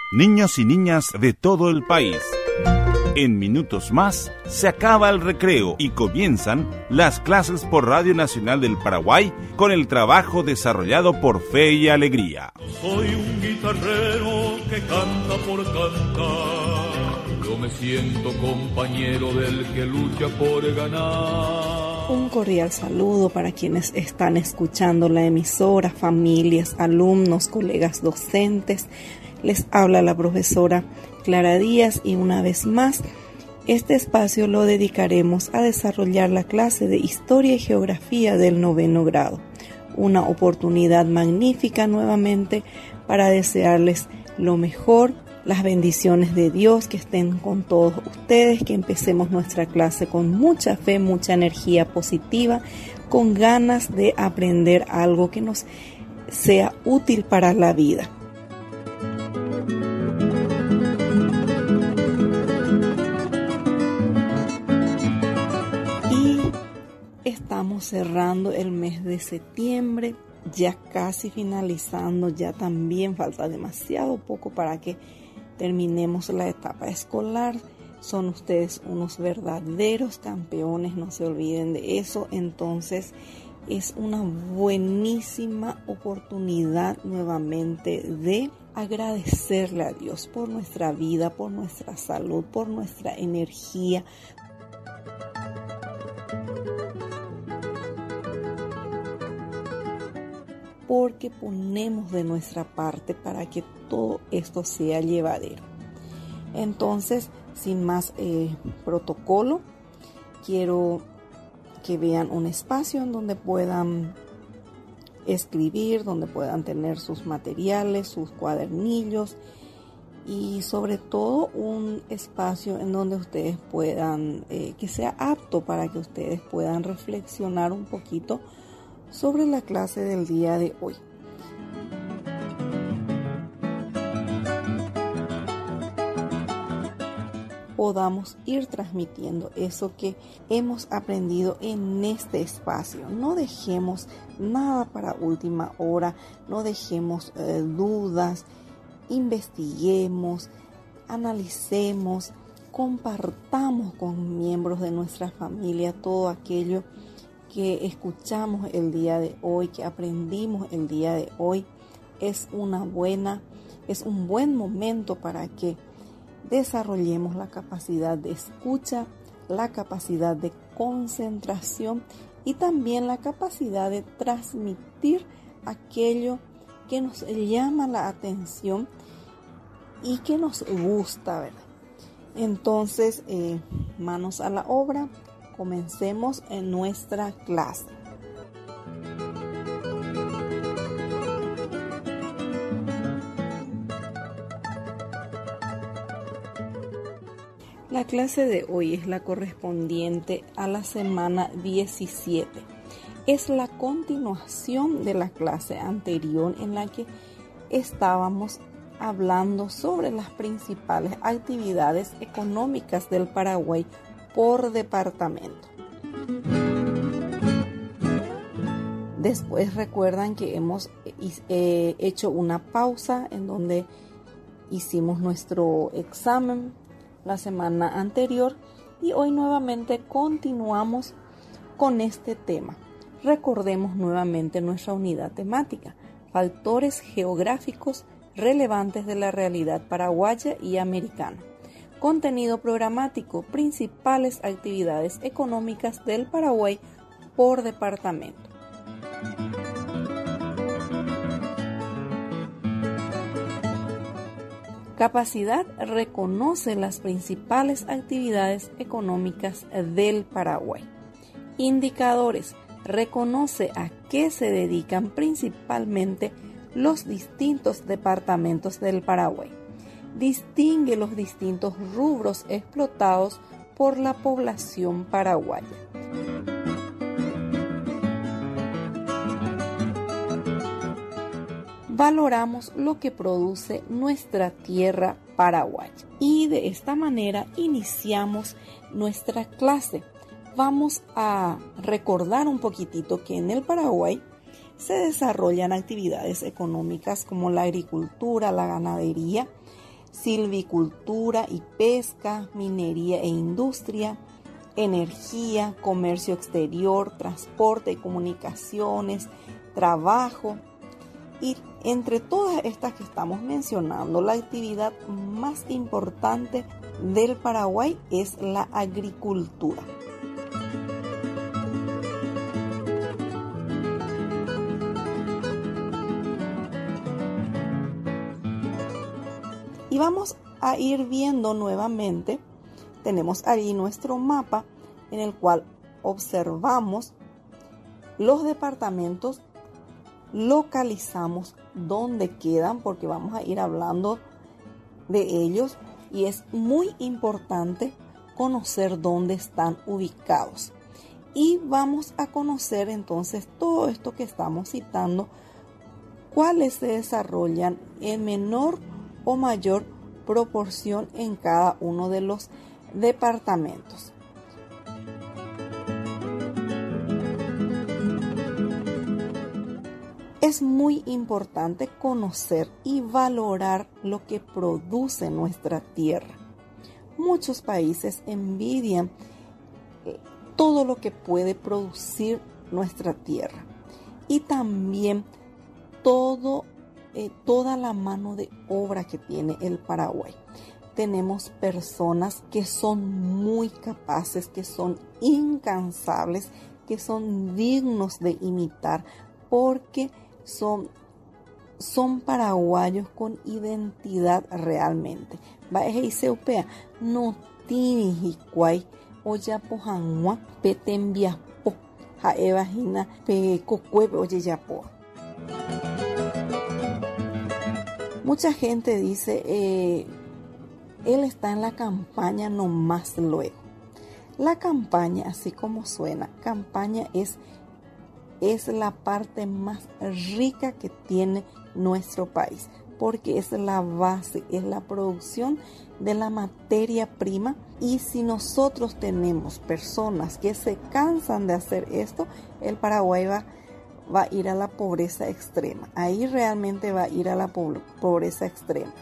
Niños y niñas de todo el país. En minutos más se acaba el recreo y comienzan las clases por Radio Nacional del Paraguay con el trabajo desarrollado por Fe y Alegría. Soy un guitarrero que canta por cantar. Yo me siento compañero del que lucha por ganar. Un cordial saludo para quienes están escuchando la emisora, familias, alumnos, colegas docentes. Les habla la profesora Clara Díaz y una vez más, este espacio lo dedicaremos a desarrollar la clase de Historia y Geografía del 9º grado. Una oportunidad magnífica nuevamente para desearles lo mejor, las bendiciones de Dios que estén con todos ustedes, que empecemos nuestra clase con mucha fe, mucha energía positiva, con ganas de aprender algo que nos sea útil para la vida. Estamos cerrando el mes de septiembre, ya casi finalizando, ya también falta demasiado poco para que terminemos la etapa escolar. Son ustedes unos verdaderos campeones, no se olviden de eso. Entonces es una buenísima oportunidad nuevamente de agradecerle a Dios por nuestra vida, por nuestra salud, por nuestra energía. Porque ponemos de nuestra parte para que todo esto sea llevadero. Entonces, sin más protocolo, quiero que vean un espacio en donde puedan escribir, donde puedan tener sus materiales, sus cuadernillos y sobre todo un espacio en donde ustedes puedan, que sea apto para que ustedes puedan reflexionar un poquito sobre la clase del día de hoy. Podamos ir transmitiendo eso que hemos aprendido en este espacio. No dejemos nada para última hora, no dejemos dudas, investiguemos, analicemos, compartamos con miembros de nuestra familia todo aquello que escuchamos el día de hoy, que aprendimos el día de hoy. Es un buen momento para que desarrollemos la capacidad de escucha, la capacidad de concentración y también la capacidad de transmitir aquello que nos llama la atención y que nos gusta, ¿verdad? Entonces, manos a la obra. Comencemos en nuestra clase. La clase de hoy es la correspondiente a la semana 17. Es la continuación de la clase anterior en la que estábamos hablando sobre las principales actividades económicas del Paraguay por departamento. Después recuerdan que hemos hecho una pausa en donde hicimos nuestro examen la semana anterior y hoy nuevamente continuamos con este tema. Recordemos nuevamente nuestra unidad temática, factores geográficos relevantes de la realidad paraguaya y americana. Contenido programático, principales actividades económicas del Paraguay por departamento. Capacidad reconoce las principales actividades económicas del Paraguay. Indicadores reconoce a qué se dedican principalmente los distintos departamentos del Paraguay. Distingue los distintos rubros explotados por la población paraguaya. Valoramos lo que produce nuestra tierra paraguaya. Y de esta manera iniciamos nuestra clase. Vamos a recordar un poquitito que en el Paraguay se desarrollan actividades económicas como la agricultura, la ganadería, silvicultura y pesca, minería e industria, energía, comercio exterior, transporte y comunicaciones, trabajo. Y entre todas estas que estamos mencionando, la actividad más importante del Paraguay es la agricultura. Y vamos a ir viendo nuevamente, tenemos allí nuestro mapa en el cual observamos los departamentos, localizamos dónde quedan porque vamos a ir hablando de ellos y es muy importante conocer dónde están ubicados. Y vamos a conocer entonces todo esto que estamos citando, cuáles se desarrollan en menor o mayor proporción en cada uno de los departamentos. Es muy importante conocer y valorar lo que produce nuestra tierra. Muchos países envidian todo lo que puede producir nuestra tierra y también toda la mano de obra que tiene el Paraguay. Tenemos personas que son muy capaces, que son incansables, que son dignos de imitar porque son paraguayos con identidad realmente. Baejeiseupe no tiene hicuay oyapojanua petembiapo jaevajina pecocueve oyeyapoa. Mucha gente dice, él está en la campaña nomás luego. La campaña, así como suena, campaña es la parte más rica que tiene nuestro país, porque es la base, es la producción de la materia prima. Y si nosotros tenemos personas que se cansan de hacer esto, el Paraguay va a ir a la pobreza extrema. Ahí realmente va a ir a la pobreza extrema.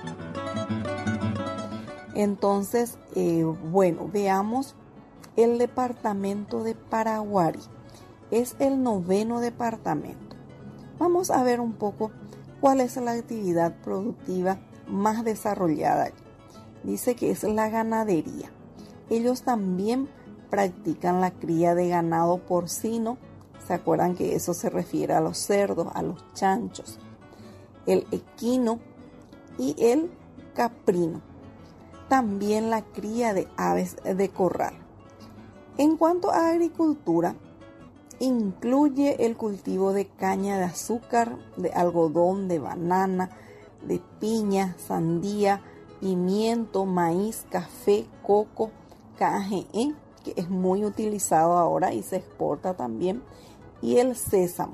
Entonces, veamos el departamento de Paraguarí. Es el 9º departamento. Vamos a ver un poco cuál es la actividad productiva más desarrollada. Dice que es la ganadería. Ellos también practican la cría de ganado porcino. ¿Se acuerdan que eso se refiere a los cerdos, a los chanchos? El equino y el caprino. También la cría de aves de corral. En cuanto a agricultura, incluye el cultivo de caña de azúcar, de algodón, de banana, de piña, sandía, pimiento, maíz, café, coco, cajee, que es muy utilizado ahora y se exporta también, y el sésamo.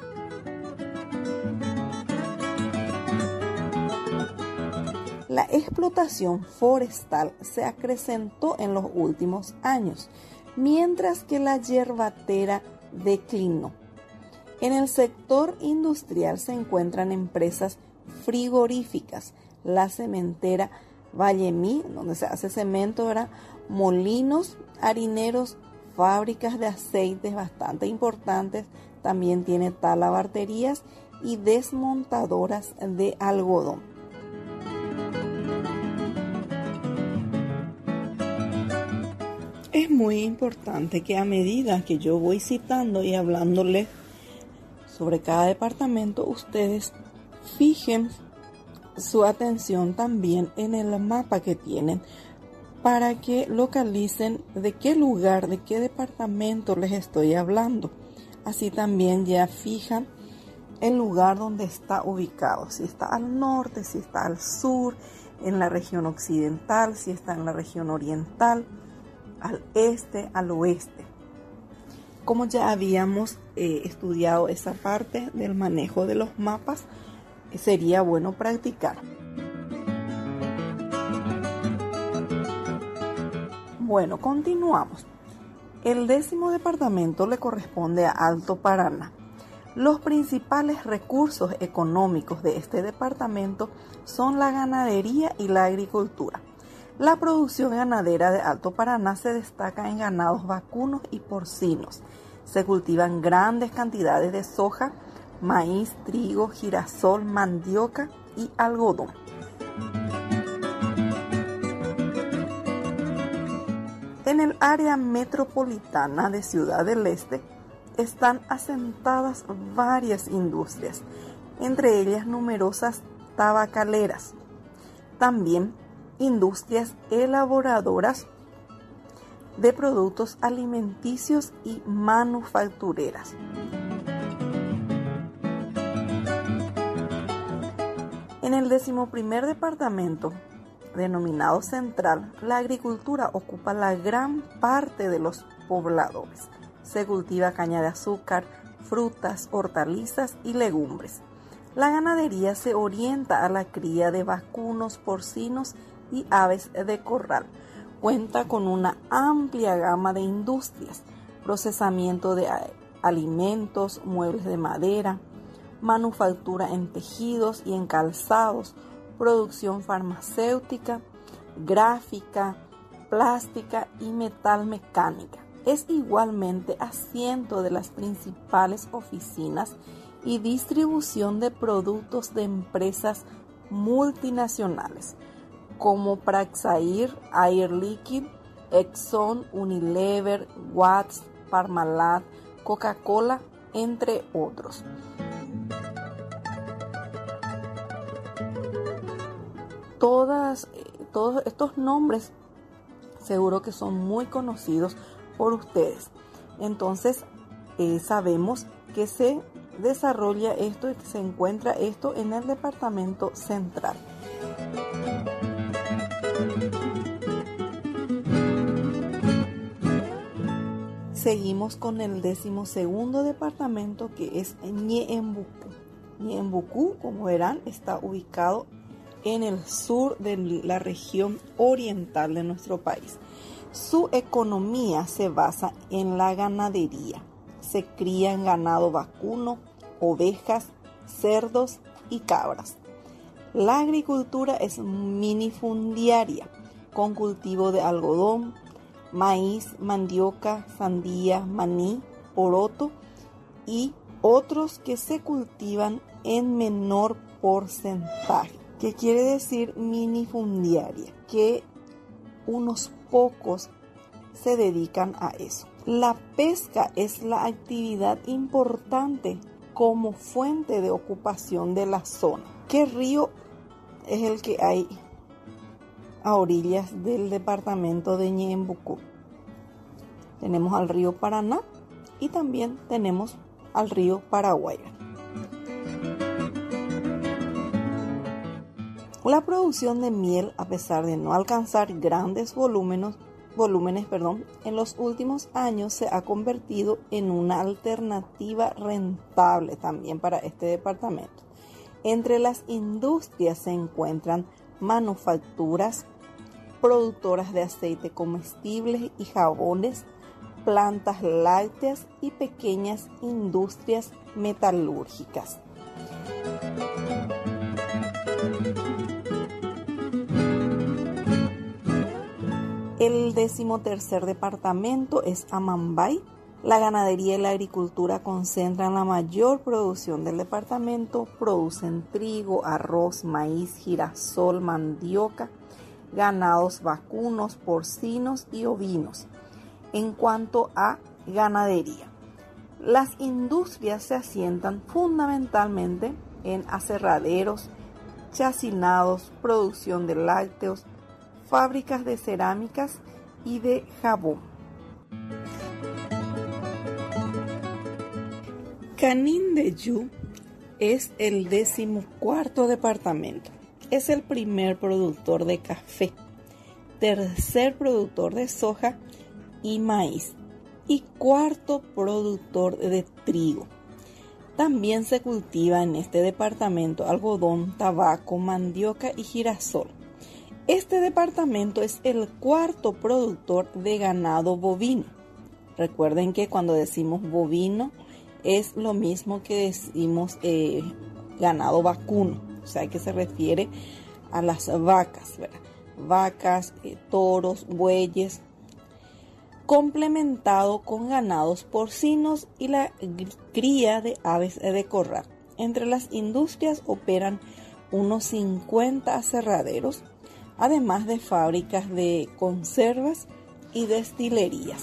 La explotación forestal se acrecentó en los últimos años, mientras que la yerbatera declinó. En el sector industrial se encuentran empresas frigoríficas, la cementera Vallemí, donde se hace cemento, ¿verdad? Molinos harineros, fábricas de aceites bastante importantes, también tiene talabarterías y desmontadoras de algodón. Es muy importante que a medida que yo voy citando y hablándoles sobre cada departamento, ustedes fijen su atención también en el mapa que tienen para que localicen de qué lugar, de qué departamento les estoy hablando. Así también ya fijan el lugar donde está ubicado, si está al norte, si está al sur, en la región occidental, si está en la región oriental, al este, al oeste. Como ya habíamos estudiado esa parte del manejo de los mapas, sería bueno practicar. Bueno, continuamos. El 10º departamento le corresponde a Alto Paraná. Los principales recursos económicos de este departamento son la ganadería y la agricultura. La producción ganadera de Alto Paraná se destaca en ganados vacunos y porcinos. Se cultivan grandes cantidades de soja, maíz, trigo, girasol, mandioca y algodón. En el área metropolitana de Ciudad del Este están asentadas varias industrias, entre ellas numerosas tabacaleras. También industrias elaboradoras de productos alimenticios y manufactureras. En el 11º departamento, denominado Central, la agricultura ocupa la gran parte de los pobladores. Se cultiva caña de azúcar, frutas, hortalizas y legumbres. La ganadería se orienta a la cría de vacunos, porcinos y aves de corral. Cuenta con una amplia gama de industrias, procesamiento de alimentos, muebles de madera, manufactura en tejidos y en calzados, producción farmacéutica, gráfica, plástica y metalmecánica. Es igualmente asiento de las principales oficinas y distribución de productos de empresas multinacionales como Praxair, Air Liquide, Exxon, Unilever, Watts, Parmalat, Coca-Cola, entre otros. Todos estos nombres seguro que son muy conocidos por ustedes. Entonces sabemos que se desarrolla esto y que se encuentra esto en el departamento central. Seguimos con el 12º departamento, que es Ñeembucú. Ñeembucú, como verán, está ubicado en el sur de la región oriental de nuestro país. Su economía se basa en la ganadería. Se crían ganado vacuno, ovejas, cerdos y cabras. La agricultura es minifundiaria, con cultivo de algodón, maíz, mandioca, sandía, maní, poroto y otros que se cultivan en menor porcentaje. ¿Qué quiere decir minifundiaria? Que unos pocos se dedican a eso. La pesca es la actividad importante como fuente de ocupación de la zona. ¿Qué río es el que hay a orillas del departamento de Ñeembucú? Tenemos al río Paraná y también tenemos al río Paraguay. La producción de miel, a pesar de no alcanzar grandes volúmenes, en los últimos años se ha convertido en una alternativa rentable también para este departamento. Entre las industrias se encuentran manufacturas, productoras de aceite comestibles y jabones, plantas lácteas y pequeñas industrias metalúrgicas. El 13º departamento es Amambay. La ganadería y la agricultura concentran la mayor producción del departamento. Producen trigo, arroz, maíz, girasol, mandioca, ganados vacunos, porcinos y ovinos. En cuanto a ganadería, las industrias se asientan fundamentalmente en aserraderos, chacinados, producción de lácteos, fábricas de cerámicas y de jabón. Canindeyú es el 14º departamento. Es el primer productor de café, tercer productor de soja y maíz y cuarto productor de trigo. También se cultiva en este departamento algodón, tabaco, mandioca y girasol. Este departamento es el cuarto productor de ganado bovino. Recuerden que cuando decimos bovino es lo mismo que decimos ganado vacuno, o sea que se refiere a las vacas, ¿verdad? Vacas, toros, bueyes, complementado con ganados porcinos y la cría de aves de corral. Entre las industrias operan unos 50 aserraderos, además de fábricas de conservas y destilerías.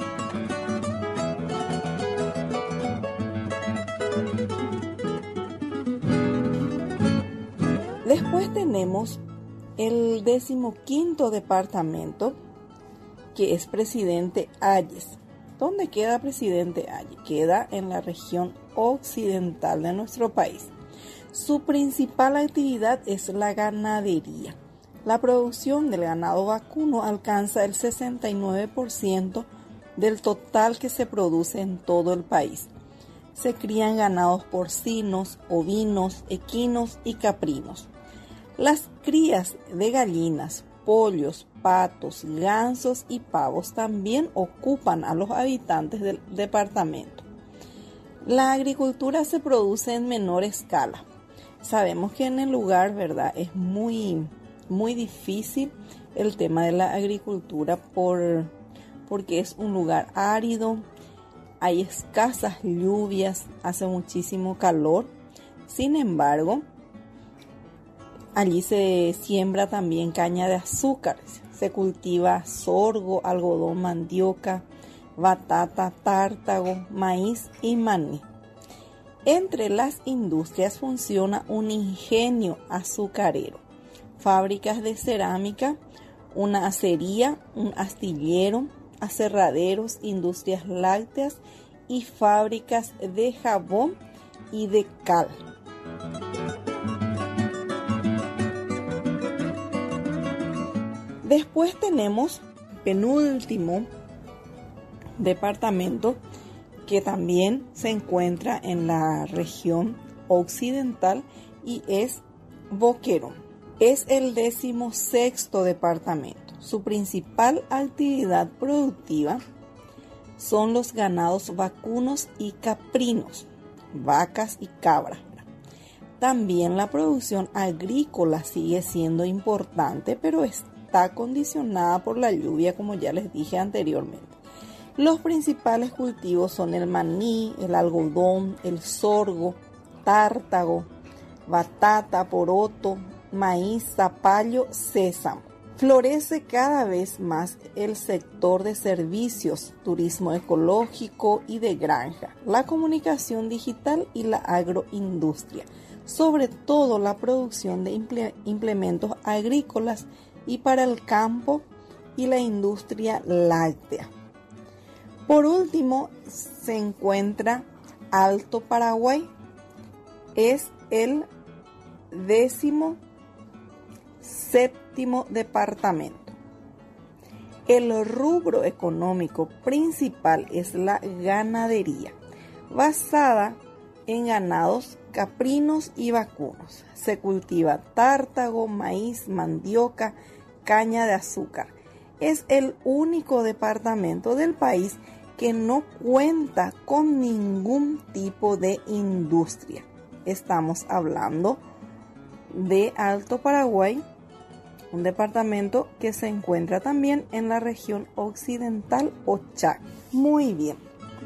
Después tenemos el 15º departamento, que es Presidente Hayes. ¿Dónde queda Presidente Hayes? Queda en la región occidental de nuestro país. Su principal actividad es la ganadería. La producción del ganado vacuno alcanza el 69% del total que se produce en todo el país. Se crían ganados porcinos, ovinos, equinos y caprinos. Las crías de gallinas, pollos, patos, gansos y pavos también ocupan a los habitantes del departamento. La agricultura se produce en menor escala. Sabemos que en el lugar, ¿verdad?, es muy difícil el tema de la agricultura porque es un lugar árido, hay escasas lluvias, hace muchísimo calor. Sin embargo, allí se siembra también caña de azúcar, se cultiva sorgo, algodón, mandioca, batata, tártago, maíz y maní. Entre las industrias funciona un ingenio azucarero, fábricas de cerámica, una acería, un astillero, aserraderos, industrias lácteas y fábricas de jabón y de cal. Después tenemos penúltimo departamento, que también se encuentra en la región occidental, y es Boquerón. Es el 16º departamento. Su principal actividad productiva son los ganados vacunos y caprinos, vacas y cabras. También la producción agrícola sigue siendo importante, pero está condicionada por la lluvia, como ya les dije anteriormente. Los principales cultivos son el maní, el algodón, el sorgo, tártago, batata, poroto, maíz, zapallo, sésamo. Florece cada vez más el sector de servicios, turismo ecológico y de granja, la comunicación digital y la agroindustria, sobre todo la producción de implementos agrícolas y para el campo y la industria láctea. Por último, se encuentra Alto Paraguay. Es el 17º departamento. El rubro económico principal es la ganadería, basada en ganados caprinos y vacunos. Se cultiva tártago, maíz, mandioca, caña de azúcar. Es el único departamento del país que no cuenta con ningún tipo de industria. Estamos hablando de Alto Paraguay, un departamento que se encuentra también en la región occidental o Chaco. Muy bien.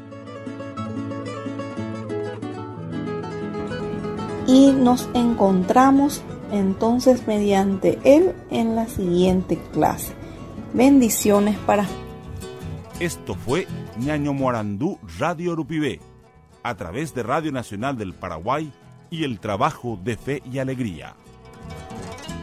Y nos encontramos entonces mediante él en la siguiente clase. Bendiciones para... Esto fue Ñaño Morandú Radio Urupibé, a través de Radio Nacional del Paraguay y el trabajo de Fe y Alegría.